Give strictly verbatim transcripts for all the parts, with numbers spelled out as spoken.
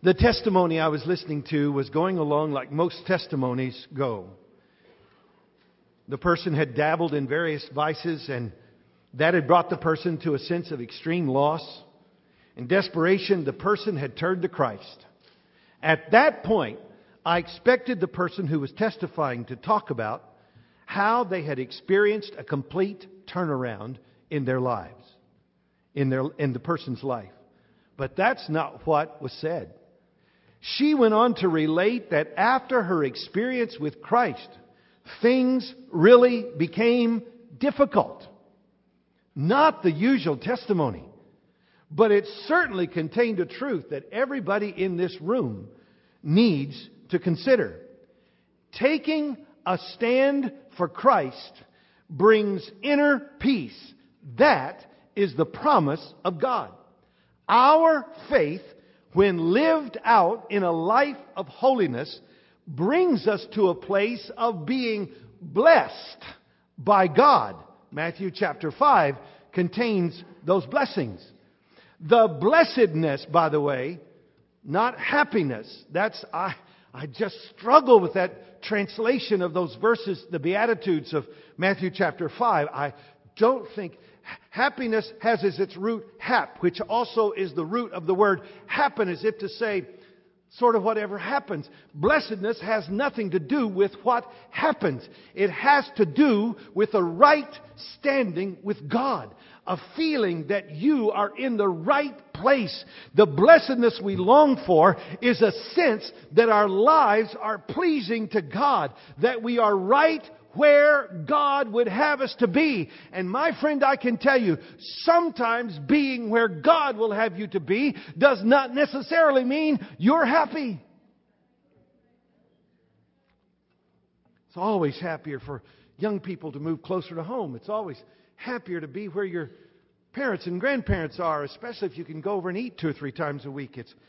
The testimony I was listening to was going along like most testimonies go. The person had dabbled in various vices, and that had brought the person to a sense of extreme loss. In desperation, the person had turned to Christ. At that point, I expected the person who was testifying to talk about how they had experienced a complete turnaround in their lives, in their in the person's life. But that's not what was said. She went on to relate that after her experience with Christ, things really became difficult. Not the usual testimony, but it certainly contained a truth that everybody in this room needs to consider. Taking a stand for Christ brings inner peace. That is the promise of God. Our faith, when lived out in a life of holiness, brings us to a place of being blessed by God. Matthew chapter five contains those blessings. The blessedness, by the way, not happiness. That's, I, I just struggle with that translation of those verses, the Beatitudes of Matthew chapter five. I don't think happiness has as its root hap, which also is the root of the word happen, as if to say, sort of whatever happens. Blessedness has nothing to do with what happens. It has to do with a right standing with God. A feeling that you are in the right place. The blessedness we long for is a sense that our lives are pleasing to God. That we are right where God would have us to be. And my friend, I can tell you, sometimes being where God will have you to be does not necessarily mean you're happy. It's always happier for young people to move closer to home. It's always happier to be where your parents and grandparents are, especially if you can go over and eat two or three times a week. It's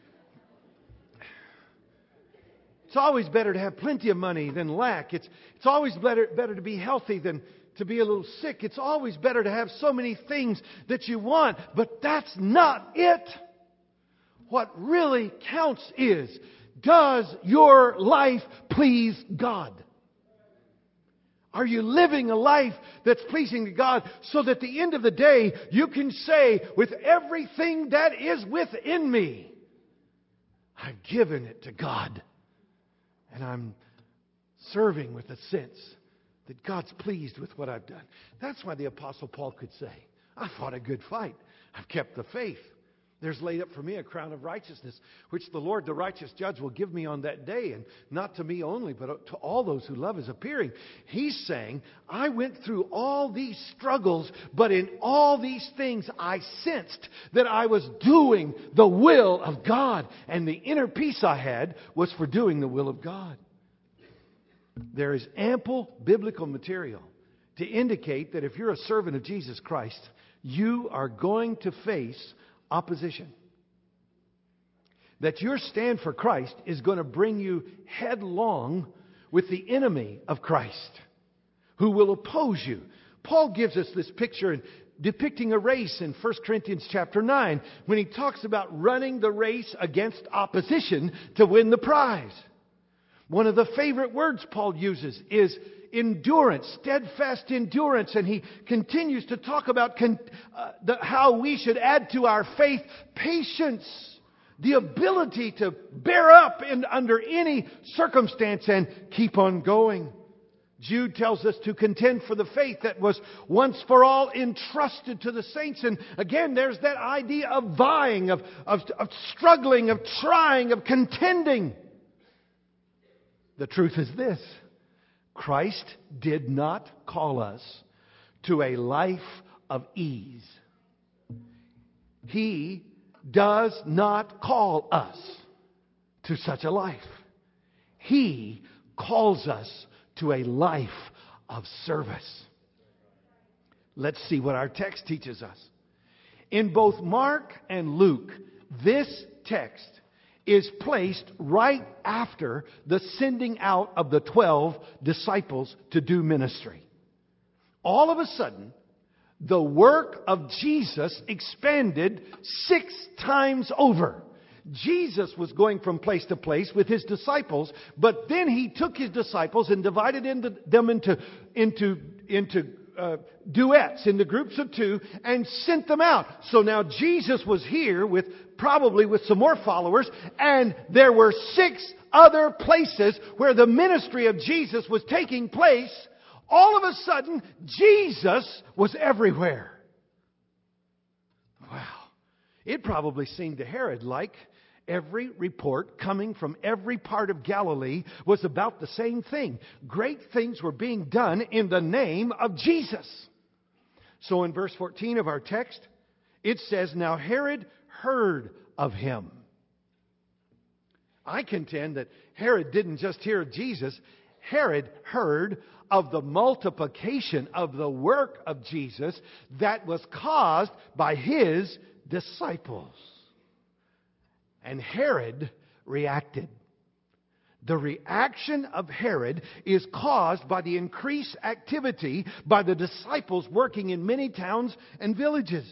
It's always better to have plenty of money than lack. It's, it's always better, better to be healthy than to be a little sick. It's always better to have so many things that you want. But that's not it. What really counts is, does your life please God? Are you living a life that's pleasing to God so that at the end of the day you can say, with everything that is within me, I've given it to God. And I'm serving with a sense that God's pleased with what I've done. That's why the Apostle Paul could say, I fought a good fight. I've kept the faith. There's laid up for me a crown of righteousness, which the Lord, the righteous judge, will give me on that day. And not to me only, but to all those who love His appearing. He's saying, I went through all these struggles, but in all these things I sensed that I was doing the will of God. And the inner peace I had was for doing the will of God. There is ample biblical material to indicate that if you're a servant of Jesus Christ, you are going to face opposition. That your stand for Christ is going to bring you headlong with the enemy of Christ, who will oppose you. Paul gives us this picture in depicting a race in First Corinthians chapter nine, when he talks about running the race against opposition to win the prize. One of the favorite words Paul uses is endurance, steadfast endurance. And he continues to talk about con- uh, the, how we should add to our faith patience, the ability to bear up in, under any circumstance and keep on going. Jude tells us to contend for the faith that was once for all entrusted to the saints. And again, there's that idea of vying, of, of, of struggling, of trying, of contending. The truth is this: Christ did not call us to a life of ease. He does not call us to such a life. He calls us to a life of service. Let's see what our text teaches us. In both Mark and Luke, this text is placed right after the sending out of the twelve disciples to do ministry. All of a sudden, the work of Jesus expanded six times over. Jesus was going from place to place with His disciples, but then He took His disciples and divided into, them into, into, into uh, duets, into groups of two, and sent them out. So now Jesus was here with probably with some more followers, and there were six other places where the ministry of Jesus was taking place. All of a sudden, Jesus was everywhere. Wow. It probably seemed to Herod like every report coming from every part of Galilee was about the same thing. Great things were being done in the name of Jesus. So in verse fourteen of our text, it says, "Now Herod heard of him." I contend that Herod didn't just hear of Jesus. Herod heard of the multiplication of the work of Jesus that was caused by His disciples. And Herod reacted. The reaction of Herod is caused by the increased activity by the disciples working in many towns and villages.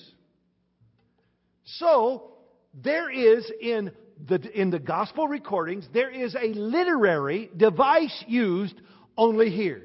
So, there is in the, in the gospel recordings, there is a literary device used only here.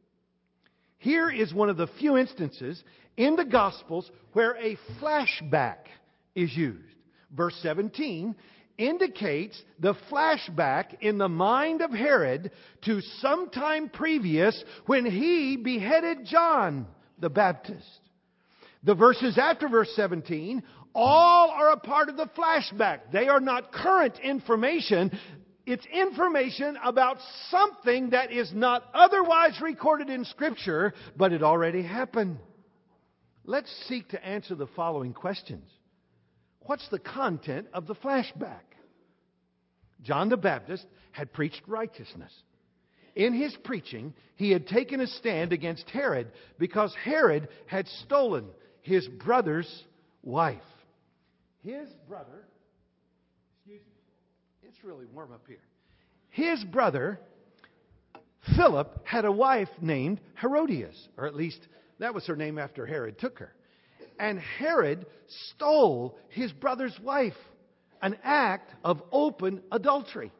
Here is one of the few instances in the Gospels where a flashback is used. Verse seventeen indicates the flashback in the mind of Herod to some time previous when he beheaded John the Baptist. The verses after verse seventeen all are a part of the flashback. They are not current information. It's information about something that is not otherwise recorded in Scripture, but it already happened. Let's seek to answer the following questions. What's the content of the flashback? John the Baptist had preached righteousness. In his preaching, he had taken a stand against Herod because Herod had stolen his brother's wife. His brother, excuse me, it's really warm up here. His brother, Philip, had a wife named Herodias, or at least that was her name after Herod took her. And Herod stole his brother's wife, an act of open adultery.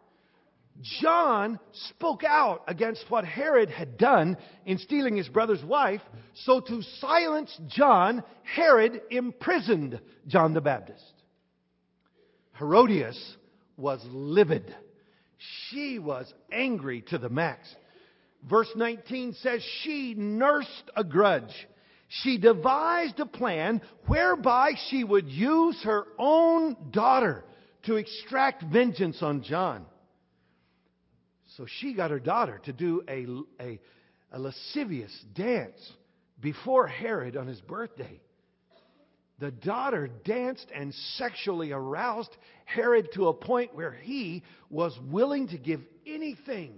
John spoke out against what Herod had done in stealing his brother's wife. So to silence John, Herod imprisoned John the Baptist. Herodias was livid. She was angry to the max. Verse nineteen says she nursed a grudge. She devised a plan whereby she would use her own daughter to extract vengeance on John. So she got her daughter to do a, a, a lascivious dance before Herod on his birthday. The daughter danced and sexually aroused Herod to a point where he was willing to give anything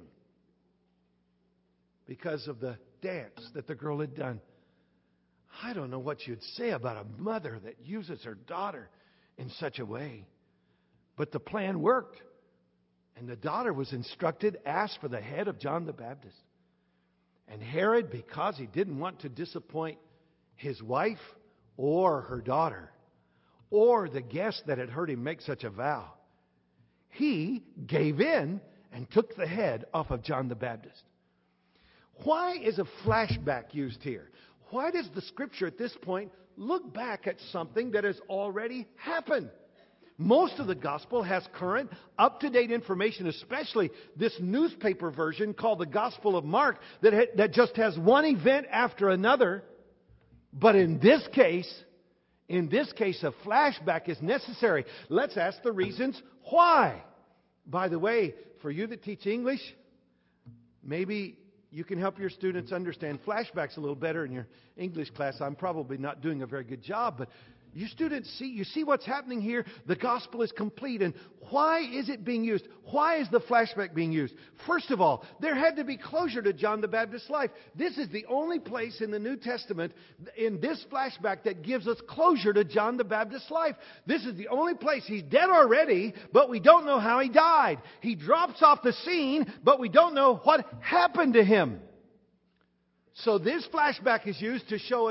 because of the dance that the girl had done. I don't know what you'd say about a mother that uses her daughter in such a way. But the plan worked. And the daughter was instructed, asked for the head of John the Baptist. And Herod, because he didn't want to disappoint his wife or her daughter, or the guest that had heard him make such a vow, he gave in and took the head off of John the Baptist. Why is a flashback used here? Why does the Scripture at this point look back at something that has already happened? Most of the gospel has current, up-to-date information, especially this newspaper version called the Gospel of Mark that, ha- that just has one event after another. But in this case, in this case, a flashback is necessary. Let's ask the reasons why. By the way, for you that teach English, maybe you can help your students understand flashbacks a little better in your English class. I'm probably not doing a very good job, but you students see, you see what's happening here? The gospel is complete. And why is it being used? Why is the flashback being used? First of all, there had to be closure to John the Baptist's life. This is the only place in the New Testament in this flashback that gives us closure to John the Baptist's life. This is the only place. He's dead already, but we don't know how he died. He drops off the scene, but we don't know what happened to him. So this flashback is used to show us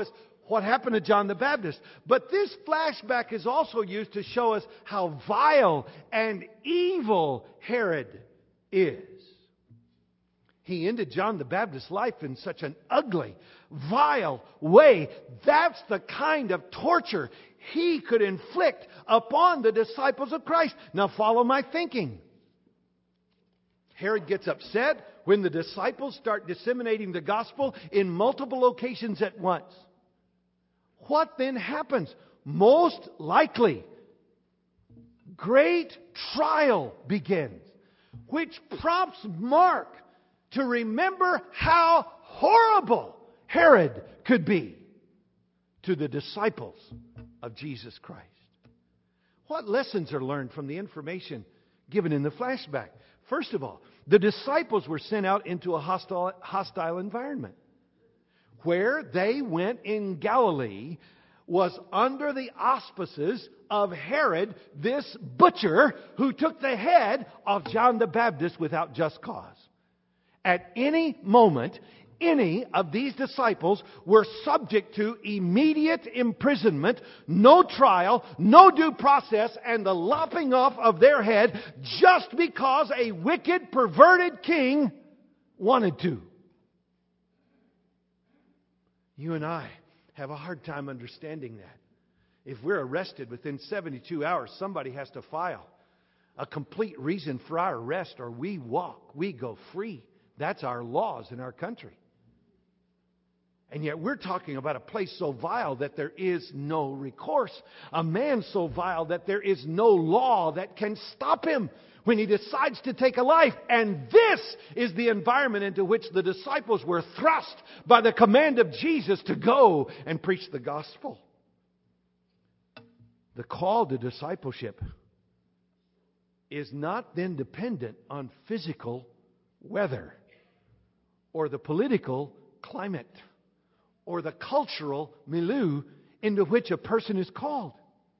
what happened to John the Baptist. But this flashback is also used to show us how vile and evil Herod is. He ended John the Baptist's life in such an ugly, vile way. That's the kind of torture he could inflict upon the disciples of Christ. Now follow my thinking. Herod gets upset when the disciples start disseminating the gospel in multiple locations at once. What then happens? Most likely, great trial begins, which prompts Mark to remember how horrible Herod could be to the disciples of Jesus Christ. What lessons are learned from the information given in the flashback? First of all, the disciples were sent out into a hostile, hostile environment. Where they went in Galilee was under the auspices of Herod, this butcher who took the head of John the Baptist without just cause. At any moment, any of these disciples were subject to immediate imprisonment, no trial, no due process, and the lopping off of their head just because a wicked, perverted king wanted to. You and I have a hard time understanding that. If we're arrested within seventy-two hours, somebody has to file a complete reason for our arrest, or we walk, we go free. That's our laws in our country. And yet we're talking about a place so vile that there is no recourse. A man so vile that there is no law that can stop him when he decides to take a life. And this is the environment into which the disciples were thrust by the command of Jesus to go and preach the gospel. The call to discipleship is not then dependent on physical weather or the political climate or the cultural milieu into which a person is called.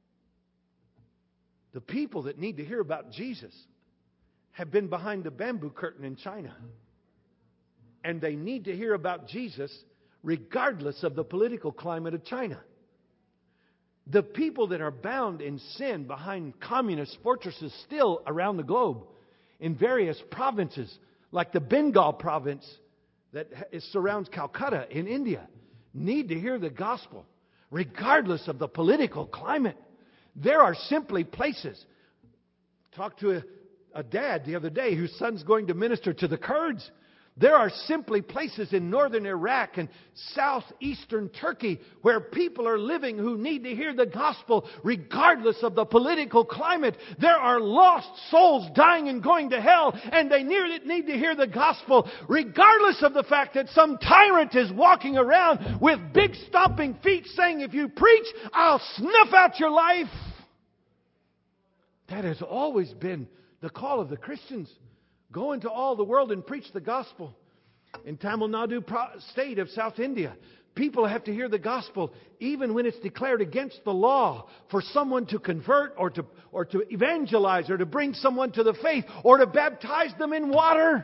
The people that need to hear about Jesus have been behind the bamboo curtain in China. And they need to hear about Jesus regardless of the political climate of China. The people that are bound in sin behind communist fortresses still around the globe in various provinces, like the Bengal province that surrounds Calcutta in India, need to hear the gospel regardless of the political climate. There are simply places. Talked to a, a dad the other day whose son's going to minister to the Kurds. There are simply places in northern Iraq and southeastern Turkey where people are living who need to hear the gospel regardless of the political climate. There are lost souls dying and going to hell, and they need to hear the gospel regardless of the fact that some tyrant is walking around with big stomping feet saying, if you preach, I'll snuff out your life. That has always been the call of the Christians. Go into all the world and preach the gospel. In Tamil Nadu state of South India, people have to hear the gospel even when it's declared against the law for someone to convert or to, or to evangelize or to bring someone to the faith or to baptize them in water.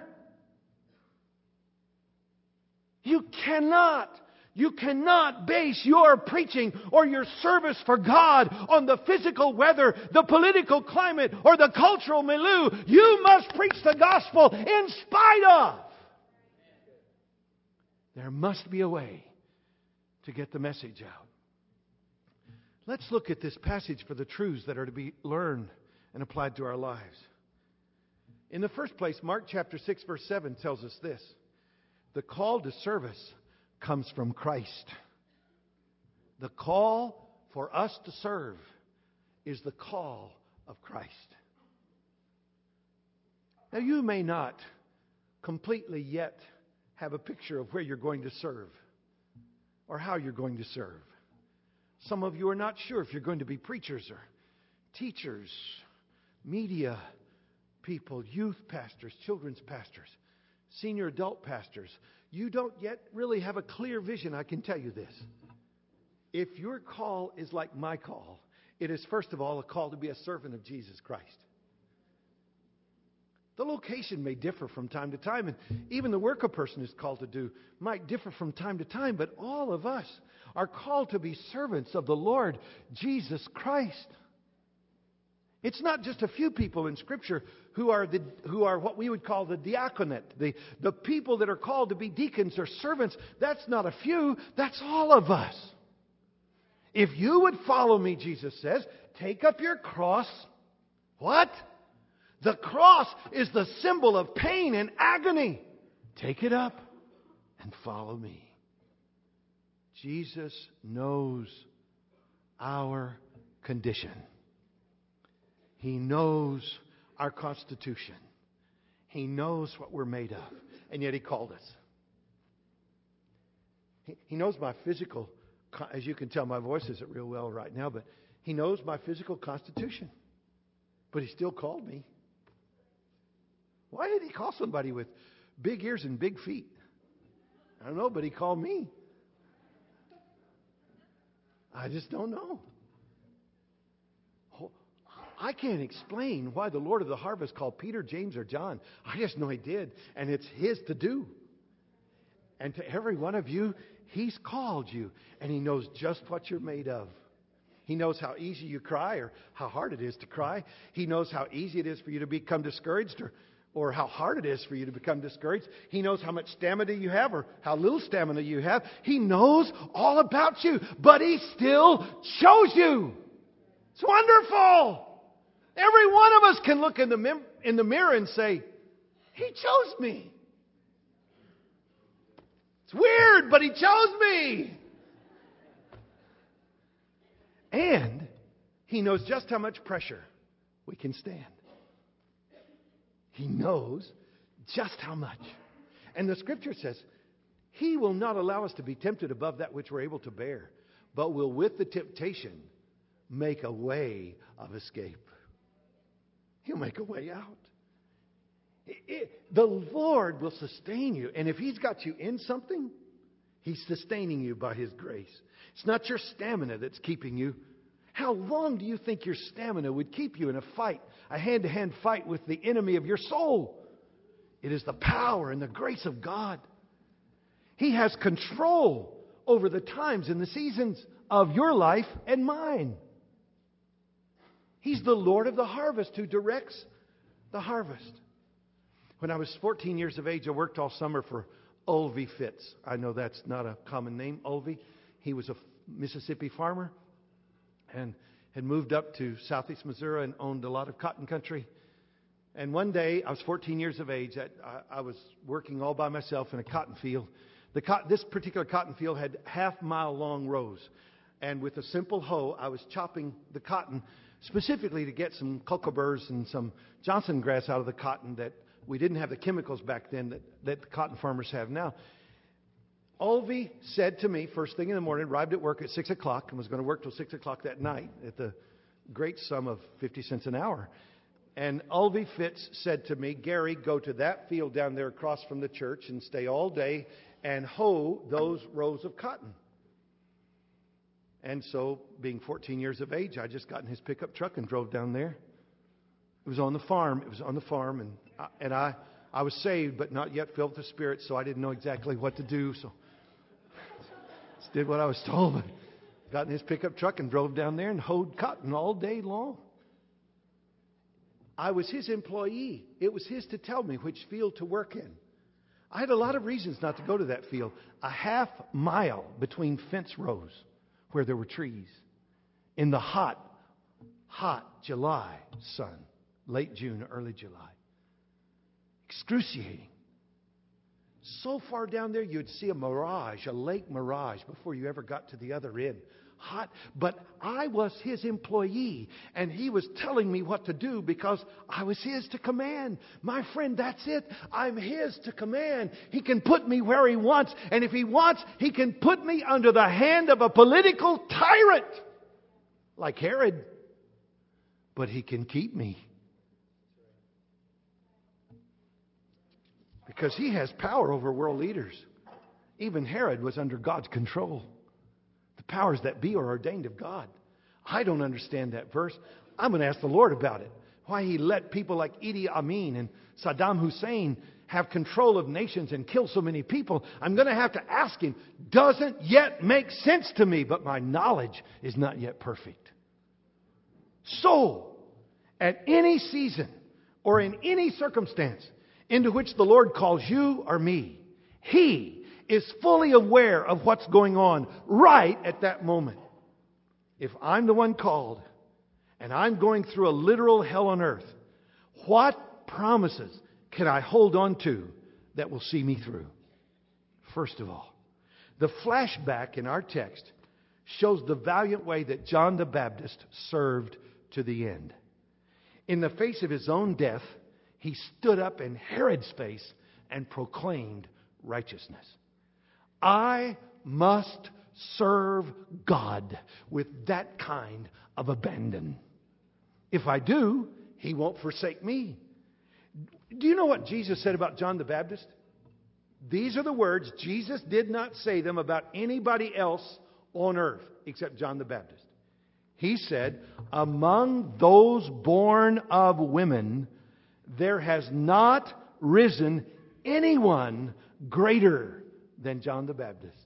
You cannot You cannot base your preaching or your service for God on the physical weather, the political climate, or the cultural milieu. You must preach the gospel in spite of. There must be a way to get the message out. Let's look at this passage for the truths that are to be learned and applied to our lives. In the first place, Mark chapter six verse seven tells us this. The call to service comes from Christ. The call for us to serve is the call of Christ. Now, you may not completely yet have a picture of where you're going to serve or how you're going to serve. Some of you are not sure if you're going to be preachers or teachers, media people, youth pastors, children's pastors, senior adult pastors. You don't yet really have a clear vision, I can tell you this. If your call is like my call, it is first of all a call to be a servant of Jesus Christ. The location may differ from time to time, and even the work a person is called to do might differ from time to time, but all of us are called to be servants of the Lord Jesus Christ. It's not just a few people in Scripture who are the who are what we would call the diaconate, the, the people that are called to be deacons or servants. That's not a few, that's all of us. If you would follow me, Jesus says, take up your cross. What? The cross is the symbol of pain and agony. Take it up and follow me. Jesus knows our condition. He knows our constitution. He knows what we're made of. And yet He called us. He, he knows my physical, as you can tell, my voice isn't real well right now, but He knows my physical constitution. But He still called me. Why did He call somebody with big ears and big feet? I don't know, but He called me. I just don't know. I can't explain why the Lord of the harvest called Peter, James, or John. I just know He did, and it's His to do. And to every one of you, He's called you, and He knows just what you're made of. He knows how easy you cry or how hard it is to cry. He knows how easy it is for you to become discouraged or, or how hard it is for you to become discouraged. He knows how much stamina you have or how little stamina you have. He knows all about you, but He still chose you. It's wonderful. Every one of us can look in the, mem- in the mirror and say, He chose me. It's weird, but He chose me. And He knows just how much pressure we can stand. He knows just how much. And the Scripture says, He will not allow us to be tempted above that which we're able to bear, but will with the temptation make a way of escape. He'll make a way out. It, it, the Lord will sustain you. And if He's got you in something, He's sustaining you by His grace. It's not your stamina that's keeping you. How long do you think your stamina would keep you in a fight, a hand-to-hand fight with the enemy of your soul? It is the power and the grace of God. He has control over the times and the seasons of your life and mine. He's the Lord of the harvest who directs the harvest. When I was fourteen years of age, I worked all summer for Ulvie Fitz. I know that's not a common name, Ulvie. He was a Mississippi farmer and had moved up to southeast Missouri and owned a lot of cotton country. And one day, I was fourteen years of age. I, I was working all by myself in a cotton field. The cotton, this particular cotton field had half-mile-long rows. And with a simple hoe, I was chopping the cotton specifically to get some cucumbers and some Johnson grass out of the cotton that we didn't have the chemicals back then that, that the cotton farmers have now. Ulvie said to me first thing in the morning, arrived at work at six o'clock and was going to work till six o'clock that night at the great sum of fifty cents an hour. And Ulvie Fitz said to me, Gary, go to that field down there across from the church and stay all day and hoe those rows of cotton. And so, being fourteen years of age, I just got in his pickup truck and drove down there. It was on the farm. It was on the farm. And I, and I, I was saved, but not yet filled with the Spirit, so I didn't know exactly what to do. So, just did what I was told. Got in his pickup truck and drove down there and hoed cotton all day long. I was his employee. It was his to tell me which field to work in. I had a lot of reasons not to go to that field. A half mile between fence rows where there were trees. In the hot, hot July sun. Late June, early July. Excruciating. So far down there you'd see a mirage, a lake mirage, before you ever got to the other end. Hot. But I was his employee, and he was telling me what to do because I was his to command. My friend, that's it. I'm his to command. He can put me where he wants, and if he wants, he can put me under the hand of a political tyrant like Herod. But he can keep me because he has power over world leaders. Even Herod was under God's control. The powers that be are ordained of God. I don't understand that verse. I'm going to ask the Lord about it. why He let people like Idi Amin and Saddam Hussein have control of nations and kill so many people, I'm going to have to ask Him. Doesn't yet make sense to me, but my knowledge is not yet perfect. So, at any season or in any circumstance into which the Lord calls you or me, He is fully aware of what's going on right at that moment. If I'm the one called and I'm going through a literal hell on earth, what promises can I hold on to that will see me through? First of all, the flashback in our text shows the valiant way that John the Baptist served to the end. In the face of his own death, he stood up in Herod's face and proclaimed righteousness. I must serve God with that kind of abandon. If I do, He won't forsake me. Do you know what Jesus said about John the Baptist? These are the words. Jesus did not say them about anybody else on earth except John the Baptist. He said, among those born of women, there has not risen anyone greater than John the Baptist.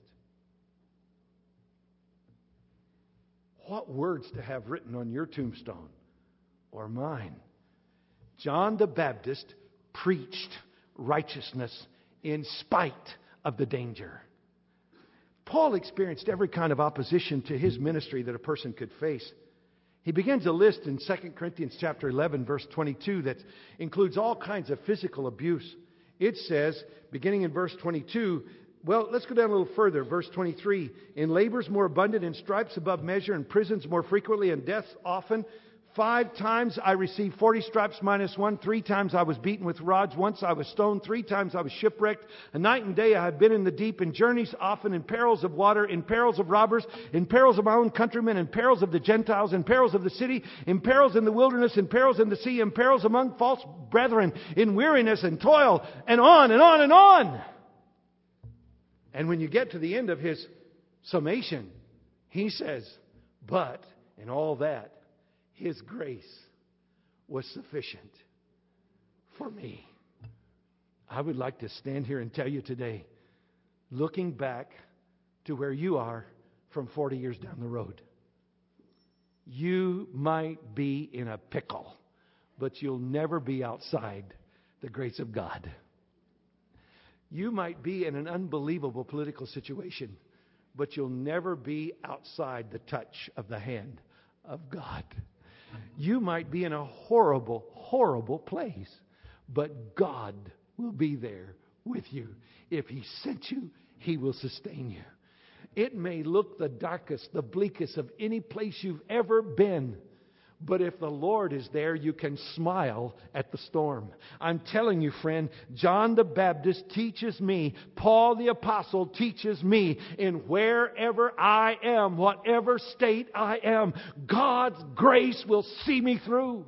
What words to have written on your tombstone or mine. John the Baptist preached righteousness in spite of the danger. Paul experienced every kind of opposition to his ministry that a person could face. He begins a list in Second Corinthians chapter eleven, verse twenty-two, that includes all kinds of physical abuse. It says, beginning in verse twenty-two, well, let's go down a little further. Verse twenty-three, in labors more abundant, in stripes above measure, in prisons more frequently, in deaths often. Five times I received forty stripes minus one. Three times I was beaten with rods. Once I was stoned. Three times I was shipwrecked. A night and day I have been in the deep, in journeys often, in perils of water, in perils of robbers, in perils of my own countrymen, in perils of the Gentiles, in perils of the city, in perils in the wilderness, in perils in the sea, in perils among false brethren, in weariness and toil, and on and on and on. And when you get to the end of his summation, he says, but in all that, His grace was sufficient for me. I would like to stand here and tell you today, looking back to where you are from forty years down the road, you might be in a pickle, but you'll never be outside the grace of God. You might be in an unbelievable political situation, but you'll never be outside the touch of the hand of God. You might be in a horrible, horrible place, but God will be there with you. If He sent you, He will sustain you. It may look the darkest, the bleakest of any place you've ever been, but if the Lord is there, you can smile at the storm. I'm telling you, friend, John the Baptist teaches me, Paul the Apostle teaches me, in wherever I am, whatever state I am, God's grace will see me through.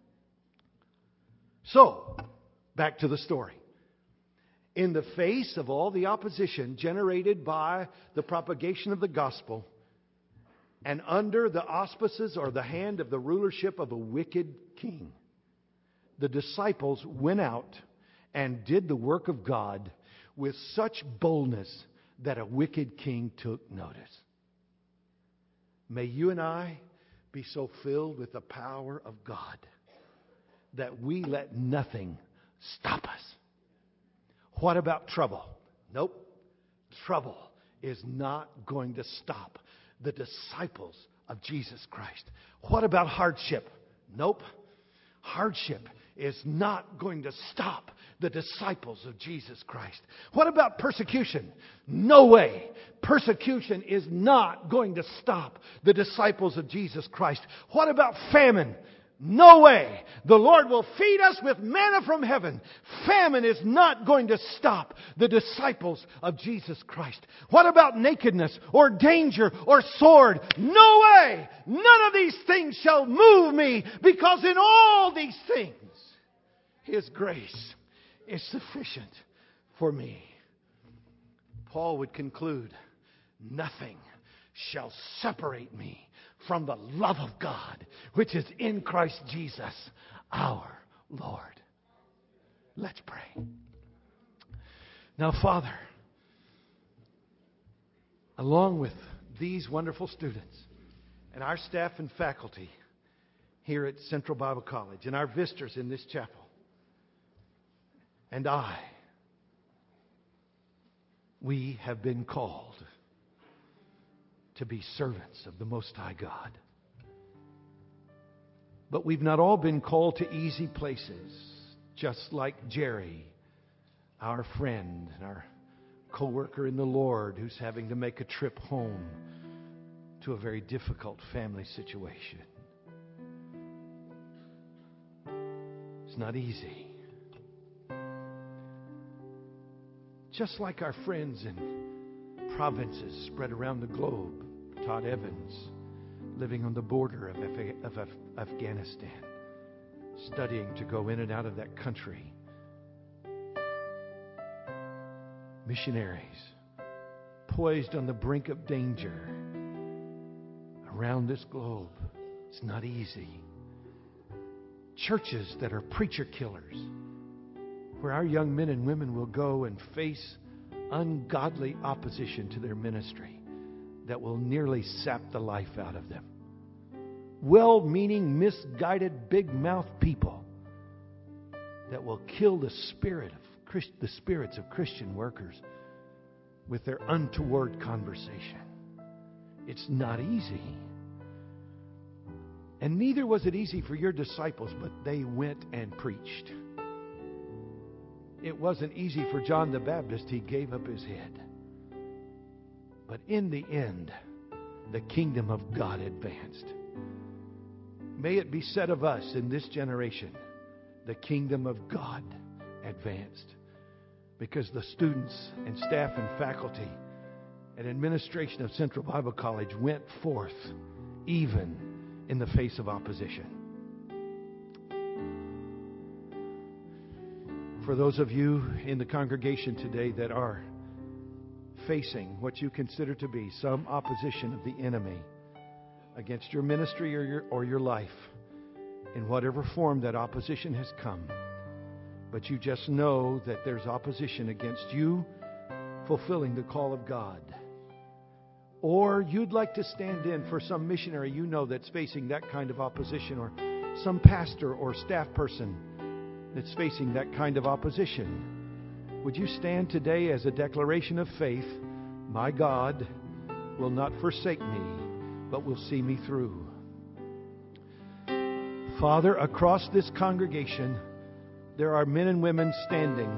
So, back to the story. In the face of all the opposition generated by the propagation of the gospel, and under the auspices or the hand of the rulership of a wicked king, the disciples went out and did the work of God with such boldness that a wicked king took notice. May you and I be so filled with the power of God that we let nothing stop us. What about trouble? Nope. Trouble is not going to stop the disciples of Jesus Christ. What about hardship? Nope. Hardship is not going to stop the disciples of Jesus Christ. What about persecution? No way. Persecution is not going to stop the disciples of Jesus Christ. What about famine? No way. The Lord will feed us with manna from heaven. Famine is not going to stop the disciples of Jesus Christ. What about nakedness or danger or sword? No way. None of these things shall move me, because in all these things, His grace is sufficient for me. Paul would conclude, nothing shall separate me from the love of God, which is in Christ Jesus our Lord. Let's pray. Now, Father, along with these wonderful students and our staff and faculty here at Central Bible College and our visitors in this chapel, and I, we have been called to be servants of the Most High God. But we've not all been called to easy places, just like Jerry, our friend, our co-worker in the Lord, who's having to make a trip home to a very difficult family situation. It's not easy. Just like our friends in provinces spread around the globe, Todd Evans, living on the border of, Af- of Af- Afghanistan, studying to go in and out of that country. Missionaries poised on the brink of danger around this globe. It's not easy. Churches that are preacher killers, where our young men and women will go and face ungodly opposition to their ministry that will nearly sap the life out of them. Well-meaning, misguided, big-mouth people that will kill the spirit of Christ, the spirits of Christian workers with their untoward conversation. It's not easy. And neither was it easy for your disciples, but they went and preached. It wasn't easy for John the Baptist. He gave up his head. But in the end, the kingdom of God advanced. May it be said of us in this generation, the kingdom of God advanced. Because the students and staff and faculty and administration of Central Bible College went forth even in the face of opposition. For those of you in the congregation today that are facing what you consider to be some opposition of the enemy against your ministry or your, or your life, in whatever form that opposition has come, but you just know that there's opposition against you fulfilling the call of God. Or you'd like to stand in for some missionary you know that's facing that kind of opposition, or some pastor or staff person that's facing that kind of opposition. Would you stand today as a declaration of faith? My God will not forsake me, but will see me through. Father, across this congregation, there are men and women standing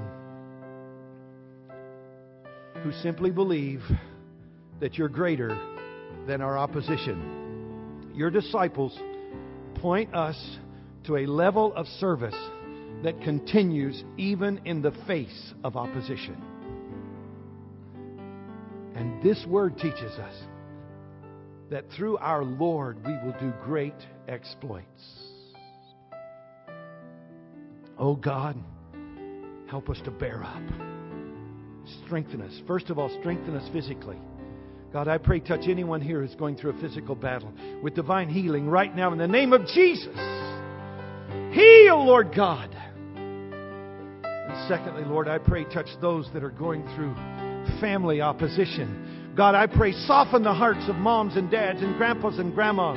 who simply believe that you're greater than our opposition. Your disciples point us to a level of service that continues even in the face of opposition. And this word teaches us that through our Lord we will do great exploits. Oh God, help us to bear up. Strengthen us. First of all, strengthen us physically. God, I pray touch anyone here who's going through a physical battle with divine healing right now in the name of Jesus. Heal, Lord God. And secondly, Lord, I pray touch those that are going through family opposition. God, I pray soften the hearts of moms and dads and grandpas and grandmas.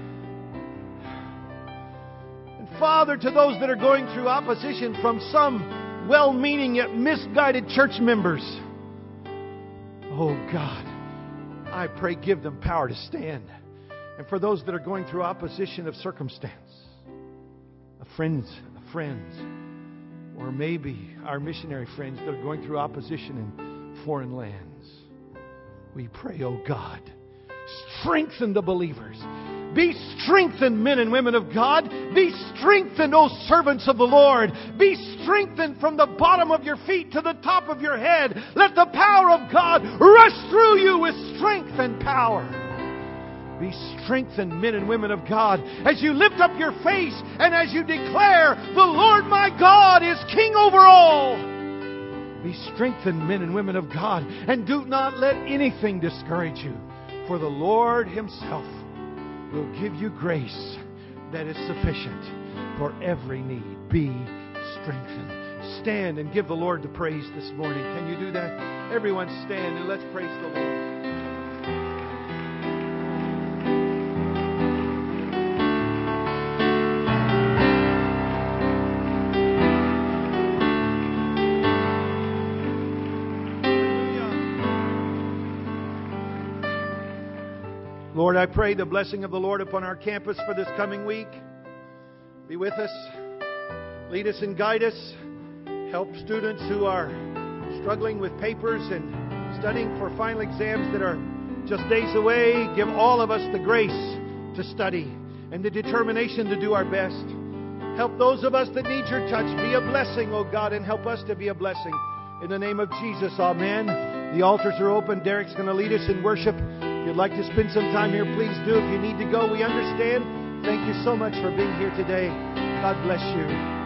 And Father, to those that are going through opposition from some well-meaning yet misguided church members. Oh God, I pray give them power to stand. And for those that are going through opposition of circumstance, of friends, of friends, or maybe our missionary friends that are going through opposition in foreign lands, we pray, oh God, strengthen the believers. Be strengthened, men and women of God. Be strengthened, O servants of the Lord. Be strengthened from the bottom of your feet to the top of your head. Let the power of God rush through you with strength and power. Be strengthened, men and women of God, as you lift up your face and as you declare, the Lord my God is King over all. Be strengthened, men and women of God, and do not let anything discourage you. For the Lord Himself will give you grace that is sufficient. for every need. Be strengthened. Stand and give the Lord the praise this morning. Can you do that? Everyone stand and let's praise the Lord. Lord, I pray the blessing of the Lord upon our campus for this coming week. Be with us. Lead us and guide us. Help students who are struggling with papers and studying for final exams that are just days away. Give all of us the grace to study and the determination to do our best. Help those of us that need your touch. Be a blessing, oh God, and help us to be a blessing. In the name of Jesus, amen. The altars are open. Derek's going to lead us in worship. If you'd like to spend some time here, please do. If you need to go, we understand. Thank you so much for being here today. God bless you.